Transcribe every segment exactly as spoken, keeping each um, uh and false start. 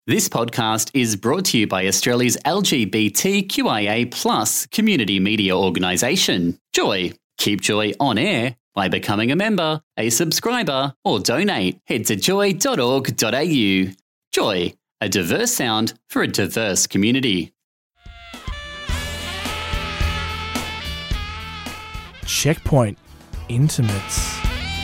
This podcast is brought to you by Australia's L G B T Q I A plus community media organisation, Joy. Keep Joy on air by becoming a member, a subscriber, or donate. Head to joy dot org dot a u. Joy, a diverse sound for a diverse community. Checkpoint Intimates.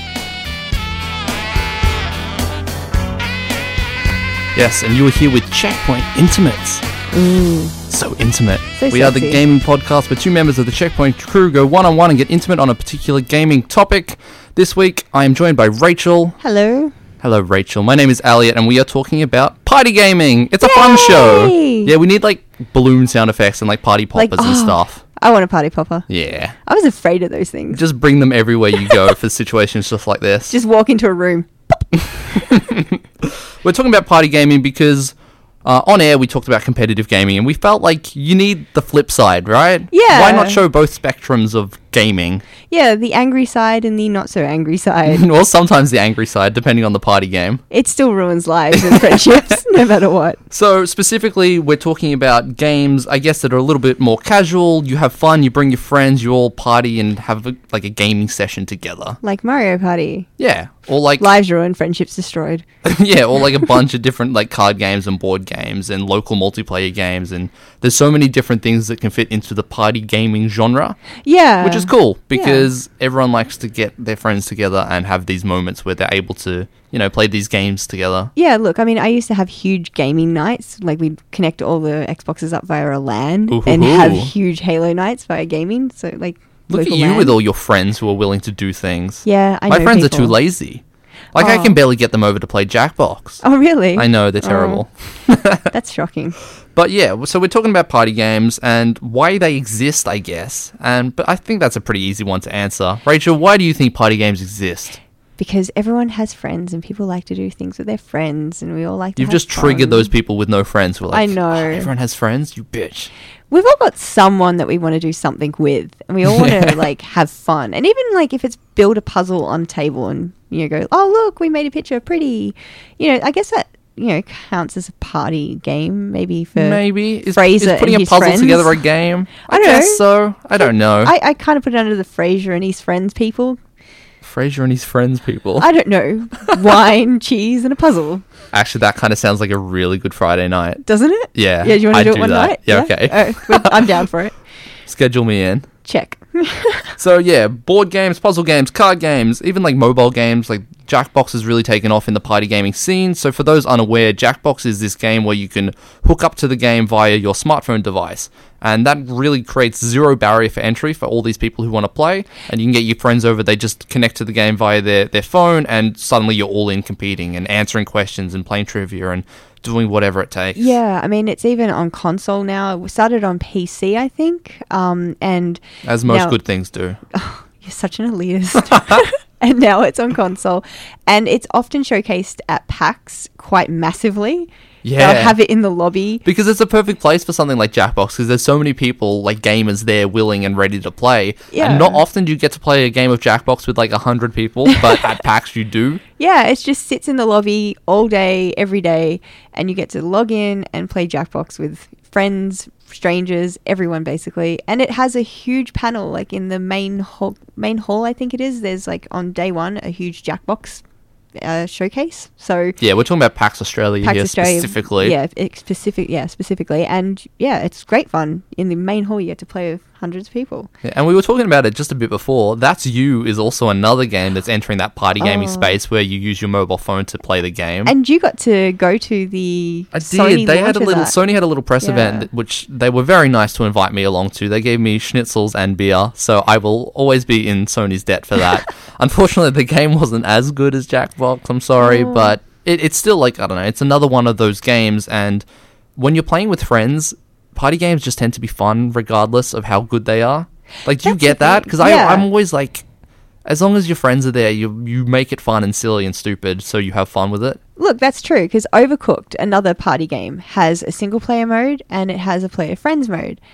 Yes, and you are here with Checkpoint Intimates. Mm. So intimate. So we are the sexy. gaming podcast where two members of the Checkpoint crew go one-on-one and get intimate on a particular gaming topic. This week, I am joined by Rachel. Hello. Hello, Rachel. My name is Elliot, and we are talking about party gaming. It's a fun show. Yeah, we need, like, balloon sound effects and, like, party poppers Like, and oh. stuff. I want a party popper. Yeah. I was afraid of those things. Just bring them everywhere you go for situations just like this. Just walk into a room. We're talking about party gaming because uh, on air we talked about competitive gaming and we felt like you need the flip side, right? Yeah. Why not show both spectrums of gaming? Yeah, the angry side and the not so angry side. Or sometimes the angry side, depending on the party game. It still ruins lives and friendships, no matter what. So specifically, we're talking about games, I guess, that are a little bit more casual. You have fun, you bring your friends, you all party and have a, like a gaming session together. Like Mario Party. Yeah. Or like... Lives ruined, friendships destroyed. yeah, or like a bunch of different like card games and board games and local multiplayer games, and there's so many different things that can fit into the party gaming genre, Yeah. which is cool because everyone likes to get their friends together and have these moments where they're able to, you know, play these games together. Yeah, look, I mean, I used to have huge gaming nights. Like, we'd connect all the Xboxes up via a LAN Ooh, and hoo, have hoo. huge Halo nights via gaming. So, like, Look local at you LAN. with all your friends who are willing to do things. Yeah, I My know friends are people. too lazy. Like, I Oh. can barely get them over to play Jackbox. Oh, really? I know, they're terrible. That's shocking. But yeah, so we're talking about party games and why they exist, I guess. And but I think that's a pretty easy one to answer. Rachel, why do you think party games exist? Because everyone has friends and people like to do things with their friends and we all like to You've have just triggered fun. those people with no friends who are like, I know. "Oh, everyone has friends, you bitch." We've all got someone that we want to do something with and we all want to like have fun. And even like if it's build a puzzle on a table and you know go, "Oh, look, we made a picture, pretty." You know, I guess that, you know, counts as a party game maybe for Maybe. Is, Fraser is putting and a his puzzle friends. together a game? I, I don't guess know. so. I don't know. I, I kind of put it under the Fraser and his friends people. Fraser and his friends people. I don't know. Wine, cheese, and a puzzle. Actually, that kind of sounds like a really good Friday night. Doesn't it? Yeah. Yeah, do you want to I'd do it one that. night? Yeah, okay. Oh, well, I'm down for it. Schedule me in. Check. So yeah, board games, puzzle games, card games, even like mobile games, like Jackbox has really taken off in the party gaming scene. So for those unaware, Jackbox is this game where you can hook up to the game via your smartphone device. And that really creates zero barrier for entry for all these people who want to play. And you can get your friends over, they just connect to the game via their, their phone, and suddenly you're all in competing and answering questions and playing trivia and doing whatever it takes. Yeah, I mean, it's even on console now. We started on P C, I think. Um, and As most now- good things do. You're such an elitist. And now it's on console. And it's often showcased at PAX quite massively. Yeah. They'll have it in the lobby. Because it's a perfect place for something like Jackbox, because there's so many people, like gamers there, willing and ready to play. Yeah. And not often do you get to play a game of Jackbox with like a hundred people, but at PAX you do. Yeah, it just sits in the lobby all day, every day. And you get to log in and play Jackbox with friends, strangers, everyone basically. And it has a huge panel, like in the main hall, main hall, I think it is. There's like on day one, a huge Jackbox uh, showcase. So Yeah, we're talking about PAX Australia PAX here Australia, specifically. Yeah, it, specific, yeah, specifically. And yeah, it's great fun. In the main hall, you get to play with hundreds of people. Yeah, and we were talking about it just a bit before. That's You is also another game that's entering that party gaming Oh. space where you use your mobile phone to play the game. And you got to go to the I Sony did. They had launch a of little that. Sony had a little press Yeah. event which they were very nice to invite me along to. They gave me schnitzels and beer, so I will always be in Sony's debt for that. Unfortunately, the game wasn't as good as Jackbox. I'm sorry, Oh. but it, it's still like I don't know. It's another one of those games, and when you're playing with friends, party games just tend to be fun regardless of how good they are. Like, do you That's get the that? thing. Because Yeah. I'm always like, as long as your friends are there, you you make it fun and silly and stupid, so you have fun with it. Look, that's true, because Overcooked, another party game, has a single player mode and it has a player friends mode.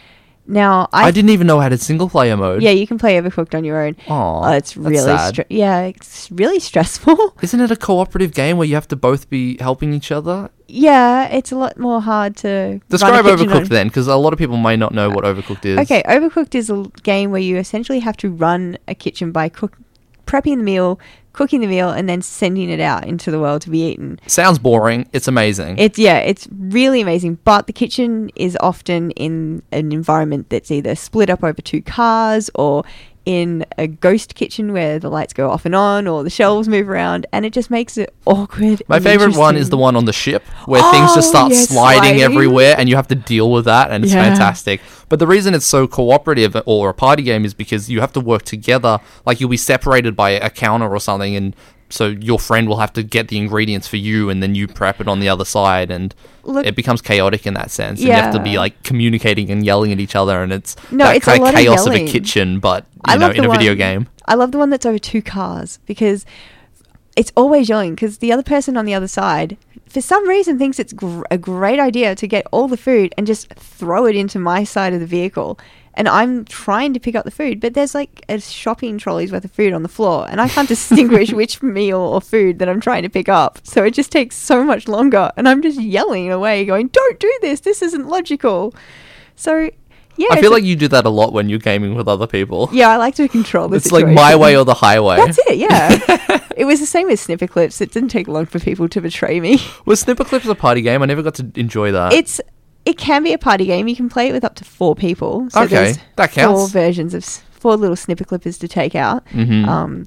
Now, I, I, didn't even know it had a single player mode. yeah, you can play Overcooked on your own. Aw, Oh, it's that's really, sad. stre- yeah, it's really stressful. Isn't it a cooperative game where you have to both be helping each other? Yeah, it's a lot more hard to Describe run a kitchen Overcooked on. then, because a lot of people might not know what Overcooked is. Okay, Overcooked is a l- game where you essentially have to run a kitchen by cook, prepping the meal, cooking the meal, and then sending it out into the world to be eaten. Sounds boring. It's amazing. It's yeah, it's really amazing. But the kitchen is often in an environment that's either split up over two cars or in a ghost kitchen where the lights go off and on or the shelves move around, and it just makes it awkward. My and favorite one is interesting. the one on the ship where things just Oh, start yes, sliding, sliding. everywhere and you have to deal with that, and it's Yeah. fantastic. But the reason it's so cooperative or a party game is because you have to work together. Like you'll be separated by a counter or something, and so your friend will have to get the ingredients for you and then you prep it on the other side, and Look- it becomes chaotic in that sense. And you have to be Yeah. like communicating and yelling at each other, and it's No, that it's a kind of lot of chaos of, a yelling. kitchen, but I you know, love in the a video one- game. I love the one that's over two cars because it's always yelling because the other person on the other side, for some reason, thinks it's gr- a great idea to get all the food and just throw it into my side of the vehicle. And I'm trying to pick up the food, but there's like a shopping trolley's worth of food on the floor, and I can't distinguish which meal or food that I'm trying to pick up. So it just takes so much longer, and I'm just yelling away, going, "Don't do this! This isn't logical." So yeah, I it's feel a- like you do that a lot when you're gaming with other people. yeah, I like to control the It's like situation. my way or the highway. That's it, yeah. It was the same with Snipper Clips. It didn't take long for people to betray me. Was Snipper Clips a party game? I never got to enjoy that. It's it can be a party game. You can play it with up to four people. So Okay, there's that Four counts. versions of s- four little Snipper Clippers to take out. Mhm. Um,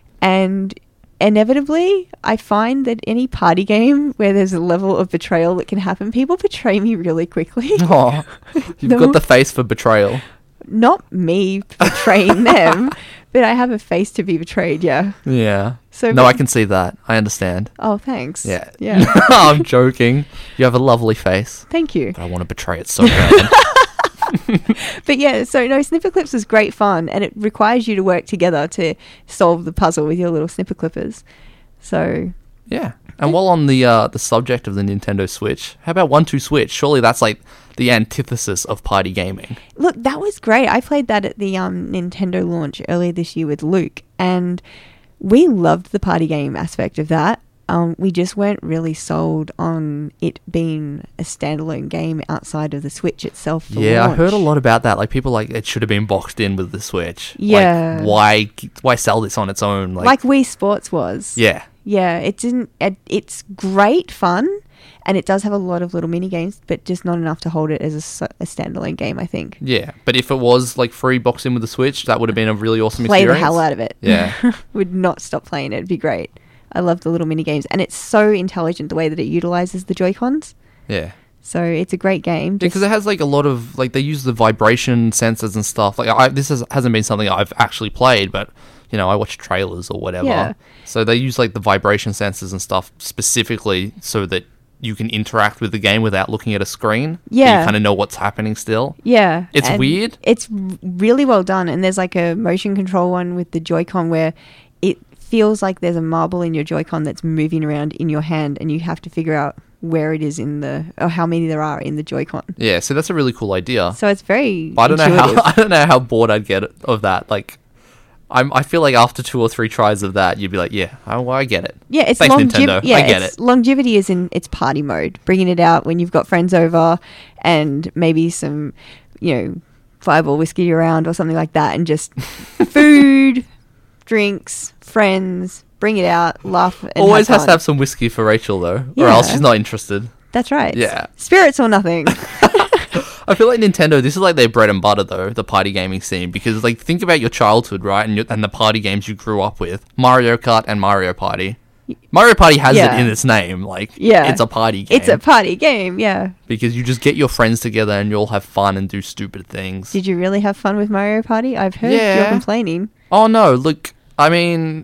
and inevitably, I find that any party game where there's a level of betrayal that can happen, people betray me really quickly. Aw, you've No. got the face for betrayal. Not me betraying them, but I have a face to be betrayed. Yeah. Yeah. So No, but- I can see that. I understand. Oh, thanks. Yeah. Yeah. I'm joking. You have a lovely face. Thank you. But I want to betray it so bad. But yeah, so no, Snipper Clips is great fun, and it requires you to work together to solve the puzzle with your little Snipper Clippers. So Yeah. And while on the uh, the subject of the Nintendo Switch, how about one two Switch? Surely that's like the antithesis of party gaming. look, that was great. I played that at the um, Nintendo launch earlier this year with Luke, and we loved the party game aspect of that. Um, we just weren't really sold on it being a standalone game outside of the Switch itself. For Yeah, I launch. heard a lot about that. Like people like it should have been boxed in with the Switch. Yeah. Like why why sell this on its own? Like, Like Wii Sports was. yeah. Yeah, it didn't. It, it's great fun, and it does have a lot of little mini games, but just not enough to hold it as a, s- a standalone game. I think. Yeah, but if it was like free box in with the Switch, that would have been a really awesome Play experience. the hell out of it. Yeah. Would not stop playing it. It'd be great. I love the little mini games, and it's so intelligent the way that it utilizes the Joy Cons. Yeah. So it's a great game. Because Just- it has like a lot of like they use the vibration sensors and stuff. Like I, this has, hasn't been something I've actually played, but you know I watch trailers or whatever. Yeah. So they use like the vibration sensors and stuff specifically so that you can interact with the game without looking at a screen. So Yeah. you kind of know what's happening still. Yeah. It's and weird. It's r- really well done. And there's like a motion control one with the Joy-Con where it feels like there's a marble in your Joy-Con that's moving around in your hand, and you have to figure out where it is in the, or how many there are in the Joy-Con. Yeah. So that's a really cool idea. So it's very But I don't know intuitive. how I don't know how bored I'd get of that. Like. I'm, I feel like after two or three tries of that, you'd be like, yeah, I, well, I get it. Yeah, it's Thanks, longev- Nintendo. Yeah, I get it's, it. longevity is in its party mode, bringing it out when you've got friends over and maybe some, you know, fireball whiskey around or something like that, and just food, drinks, friends, bring it out, laugh. And Always have has fun. to have some whiskey for Rachel, though, or else Yeah. she's not interested. That's right. Yeah. Spirits or nothing. I feel like Nintendo, this is like their bread and butter, though, the party gaming scene, because, like, think about your childhood, right, and, your, and the party games you grew up with. Mario Kart and Mario Party. Mario Party has Yeah. it in its name, like, Yeah. it's a party game. It's a party game, yeah. because you just get your friends together and you all have fun and do stupid things. Did you really have fun with Mario Party? I've heard you're Yeah. complaining. Oh, no, look, I mean...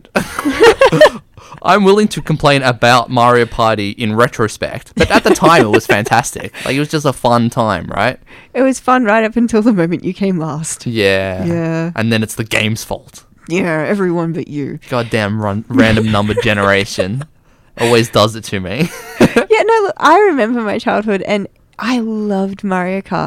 I'm willing to complain about Mario Party in retrospect, but at the time it was fantastic. Like, it was just a fun time, right? It was fun right up until the moment you came last. Yeah. Yeah. And then it's the game's fault. Yeah, everyone but you. Goddamn run- random number generation. Always does it to me. Yeah, no, look, I remember my childhood and I loved Mario Kart.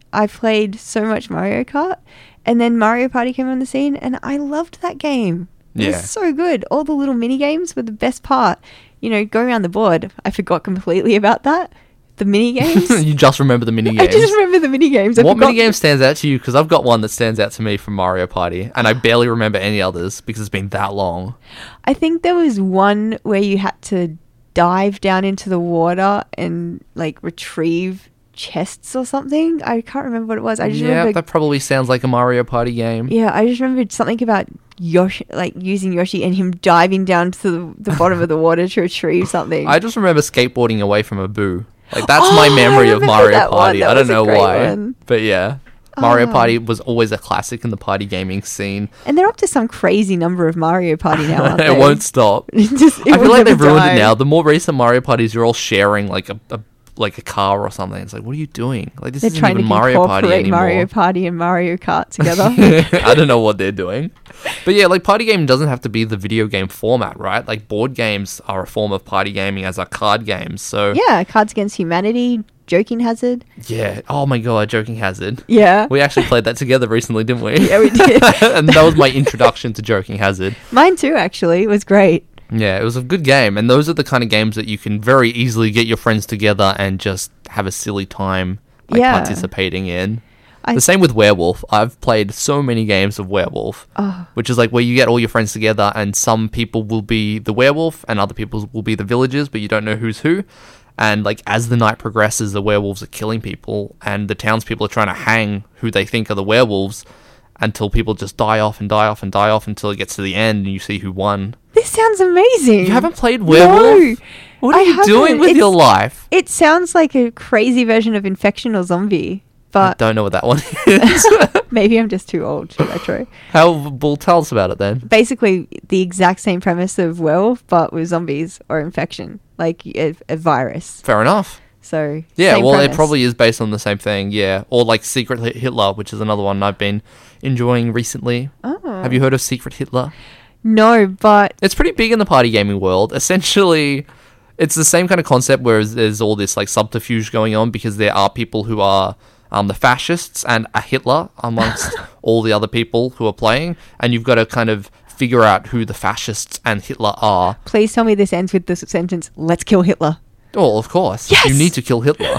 I played so much Mario Kart, and then Mario Party came on the scene, and I loved that game. It Yeah. was so good. All the little mini games were the best part. You know, going around the board, I forgot completely about that. The mini games. You just remember the mini I games. just remember the mini games. I What forgot- mini game stands out to you? Because I've got one that stands out to me from Mario Party, and I barely remember any others because it's been that long. I think there was one where you had to dive down into the water and like retrieve chests or something. I can't remember what it was. I just Yeah, remember. that probably sounds like a Mario Party game. Yeah, I just remembered something about Yoshi, like using Yoshi and him diving down to the, the bottom of the water to retrieve something. I just remember skateboarding away from a boo. Like that's Oh, my I memory of remember Mario that one. Party. That I don't was a know great why, one. but yeah, Mario Oh. Party was always a classic in the party gaming scene. And they're up to some crazy number of Mario Party now, aren't they? It won't stop. It just- it I will feel like never they've ruined die. it now. The more recent Mario Parties, you're all sharing like a, a like a car or something. It's like, what are you doing? Like this They're isn't trying even to Mario Party incorporate anymore. Mario Party and Mario Kart together. I don't know what they're doing. But yeah, like party game doesn't have to be the video game format, right? Like board games are a form of party gaming as are card games. So Yeah, Cards Against Humanity, Joking Hazard. yeah. Oh my god, Joking Hazard. Yeah. We actually played that together recently, didn't we? Yeah, we did. And that was my introduction to Joking Hazard. Mine too, actually. It was great. Yeah, it was a good game, and those are the kind of games that you can very easily get your friends together and just have a silly time like Yeah. participating in. I- The same with Werewolf. I've played so many games of Werewolf, Oh. which is like where you get all your friends together, and some people will be the werewolf, and other people will be the villagers, but you don't know who's who. And like as the night progresses, the werewolves are killing people, and the townspeople are trying to hang who they think are the werewolves until people just die off and die off and die off until it gets to the end and you see who won. This sounds amazing. You haven't played Werewolf? No. What are I you doing haven't. with your It's- life? It sounds like a crazy version of Infection or Zombie, I but don't know what that one is. maybe I'm just too old for retro. How? Well, tell us about it then. Basically, the exact same premise of Werewolf, but with zombies or infection, like a, a virus. Fair enough. So Yeah, same well, it premise. probably is based on the same thing. Yeah, or like Secret Hit- Hitler, which is another one I've been enjoying recently. Oh. Have you heard of Secret Hitler? No, but It's pretty big in the party gaming world. Essentially, it's the same kind of concept where there's all this like subterfuge going on because there are people who are um, the fascists and a Hitler amongst all the other people who are playing, and you've got to kind of figure out who the fascists and Hitler are. please tell me this ends with the sentence, "Let's kill Hitler." Oh, of course. Yes! You need to kill Hitler.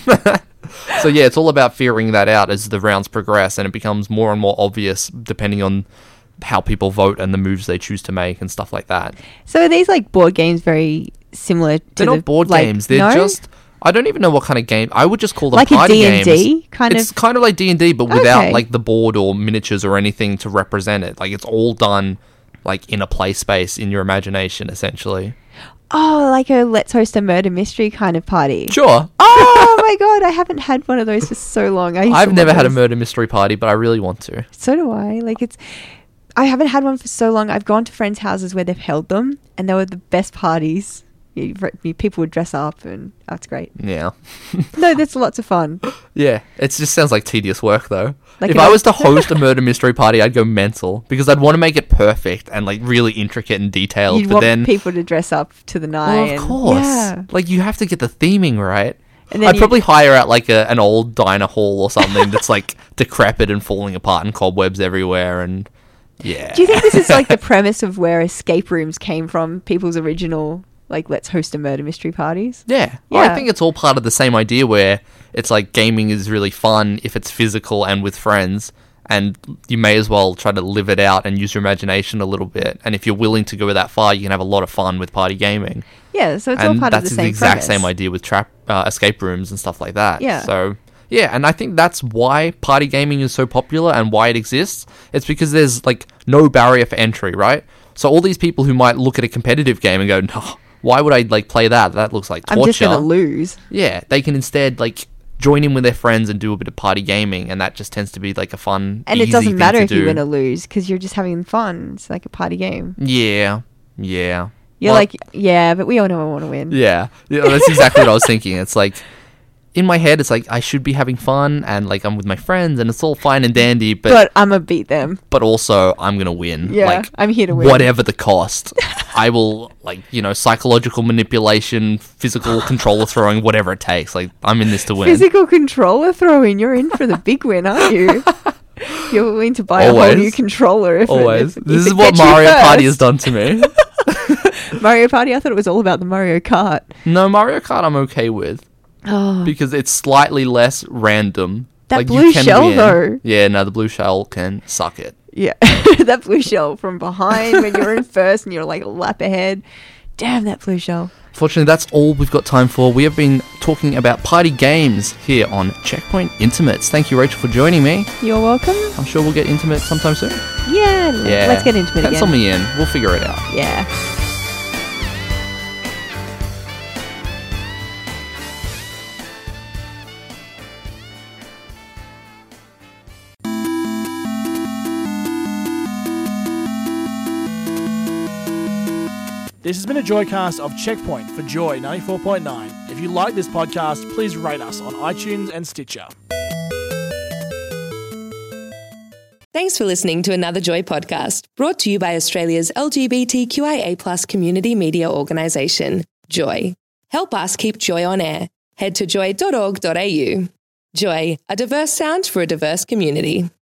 So yeah, it's all about figuring that out as the rounds progress, and it becomes more and more obvious depending on how people vote and the moves they choose to make and stuff like that. So are these like board games very similar to They're the, not board like, games. They're no? just I don't even know what kind of game. I would just call them Like a party D and D games. kind it's of- kind of like D and D, but without Okay. like the board or miniatures or anything to represent it. Like it's all done like in a play space in your imagination, essentially. Oh, like a Let's Host a Murder Mystery kind of party. Sure. Oh my god, I haven't had one of those for so long. I used to I've love never had a those. murder mystery party, but I really want to. So do I. Like it's I haven't had one for so long. I've gone to friends' houses where they've held them and they were the best parties. You, you- people would dress up and that's great. Yeah. No, that's lots of fun. Yeah, it just sounds like tedious work though. Like if an I old- was to host a murder mystery party, I'd go mental because I'd want to make it perfect and like really intricate and detailed. You'd but want then, people to dress up to the night. well, of and- course, Yeah. like you have to get the theming right. And then I'd you- probably hire out like a, an old diner hall or something that's like decrepit and falling apart and cobwebs everywhere and yeah. Do you think this is like the premise of where escape rooms came from? People's original, like, let's host a murder mystery parties? Yeah. Well, I Yeah. think it's all part of the same idea where it's like gaming is really fun if it's physical and with friends, and you may as well try to live it out and use your imagination a little bit. And if you're willing to go that far, you can have a lot of fun with party gaming. Yeah, so it's and all part that's of the same exact premise. same idea with trap uh, escape rooms and stuff like that. Yeah. So yeah, and I think that's why party gaming is so popular and why it exists. It's because there's like no barrier for entry, right? So all these people who might look at a competitive game and go, no, why would I like play that? That looks like torture. I'm just going to lose. Yeah, they can instead like join in with their friends and do a bit of party gaming, and that just tends to be like a fun, And it easy doesn't thing matter to if you do. win or lose because you're just having fun. It's like a party game. Yeah, yeah. You're Well, like, yeah, but we all know I want to win. yeah, yeah. That's exactly what I was thinking. It's like in my head, it's like I should be having fun and like I'm with my friends and it's all fine and dandy, but But I'm gonna beat them. but also I'm gonna win. Yeah, like, I'm here to win. whatever the cost. I will, like, you know, psychological manipulation, physical controller throwing, whatever it takes. Like, I'm in this to win. Physical controller throwing. You're in for the big win, aren't you? You're willing to buy a whole Always. new controller. If Always. It, if, this if is it what gets you Mario Party has first. done to me. Mario Party. I thought it was all about the Mario Kart. No, Mario Kart I'm okay with Oh, because it's slightly less random. That like, blue you can shell, win. though. Yeah, no, the blue shell can suck it. yeah, that blue shell from behind when you're in first and you're like a lap ahead. Damn that blue shell. Fortunately, that's all we've got time for. We have been talking about party games here on Checkpoint Intimates. Thank you, Rachel, for joining me. You're welcome. I'm sure we'll get intimate sometime soon. Yeah, Yeah. let's get into it Pencil again. me in. We'll figure it out. Yeah. This has been a Joycast of Checkpoint for Joy ninety-four point nine. If you like this podcast, please rate us on iTunes and Stitcher. Thanks for listening to another Joy podcast, brought to you by Australia's L G B T Q I A plus community media organisation, Joy. Help us keep Joy on air. Head to joy dot org dot a u. Joy, a diverse sound for a diverse community.